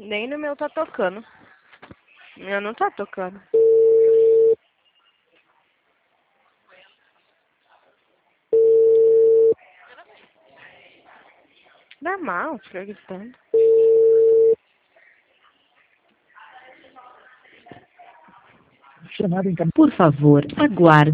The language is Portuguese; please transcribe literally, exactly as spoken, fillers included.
Nem no meu tá tocando. O meu não tá tocando. Normal, perguntando. Por favor, aguarde.